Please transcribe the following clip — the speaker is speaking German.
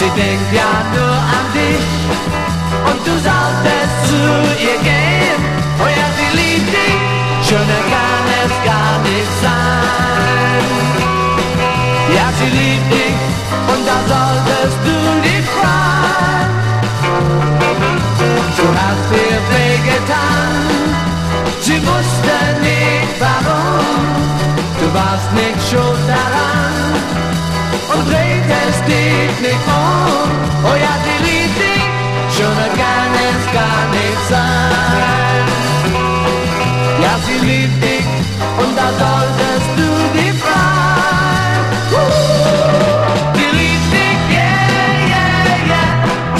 Sie denkt ja nur an dich und du solltest zu ihr gehen. Oh ja, sie liebt dich, schöner kann es gar nicht sein. Ja, sie liebt dich und da solltest du dich freuen. Du hast ihr wehgetan, sie wusste nicht warum. Du warst nicht schuld daran und drehtest dich nicht um. Oh ja, sie liebt dich, schöner kann es gar nicht sein. Ja, sie liebt dich.